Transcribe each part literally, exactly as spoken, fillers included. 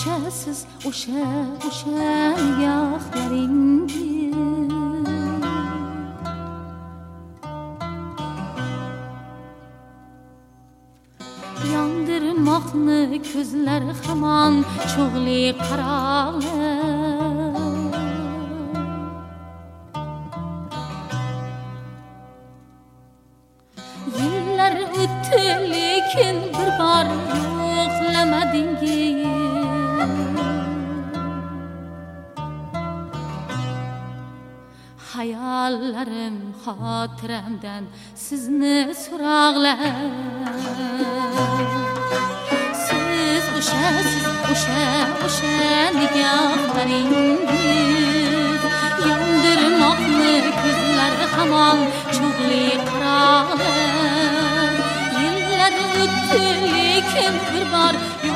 o'shasiz o'sha o'sha nigohlaringiz yondirmoqni ko'zlar hamon cho'g'li qaroqlar yillar o'tdi lekin bir bor yo'qlamadingiz hayollarim xotiramdan sizni so'roqlar siz o'shasiz o'sha o'sha nigohlaringiz yondirmoqni ko'zlar hamon cho'g'li qaroqlar yillar o'tdi lekin bir bor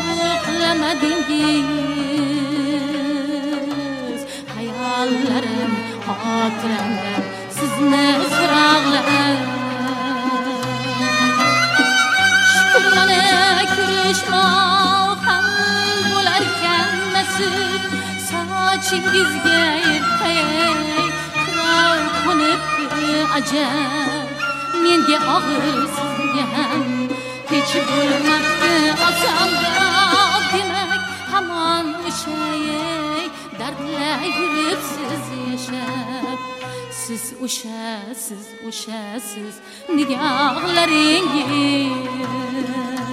yo'qlamadingiz hayollarim xotiramdan sizni so'roqlar shukrona ko'rishmoq ham bo'larkan nasib sochingizga ertay qirov qo'nibdi ajab menga og'ir sizga ham hech bo'lmabdi osonroq demak hamon o'sha dardlar yuribsiz yashab siz o'shasiz o'shasiz nigohlaringiz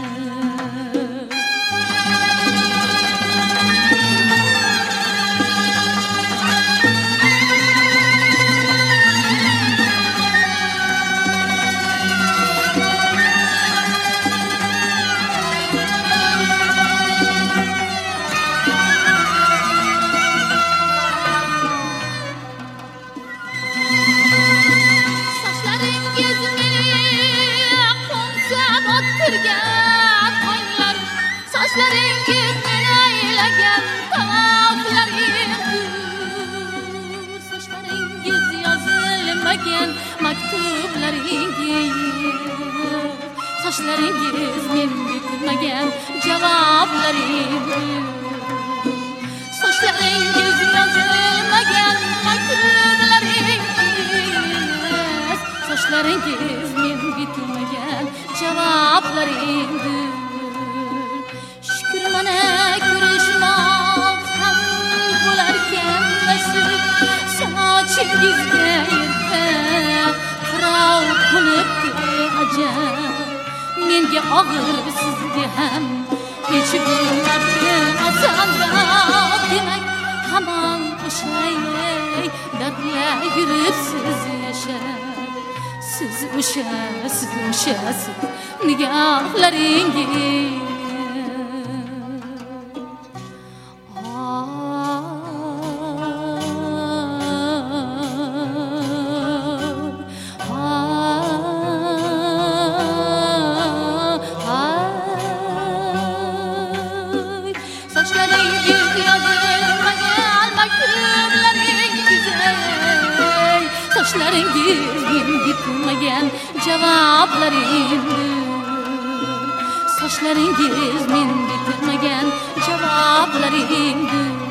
sochlaringiz meni aylagan tavoqlaringdir sochlaringiz yozilmagan maktublaringiz sochlaringiz men bitmagan javoblaringdir sochlaringiz yozilmagan maktublaringiz sochlaringiz men bitmagan javoblaringdir mana ko'rishmoq ham bo'larkan nasib sochingizga erta qirov qo'nibdi ajab menga og'ir sizga ham hech bo'lmabdi osonroq demak hamon o'sha dardlar yuribsiz yashab siz o'shasiz o'shasiz nigohlaringiz sochlaringiz yozilmagan maktublaringiz sochlaringiz men bitmagan javoblaringdir sochlaringiz men bitmagan javoblaringdir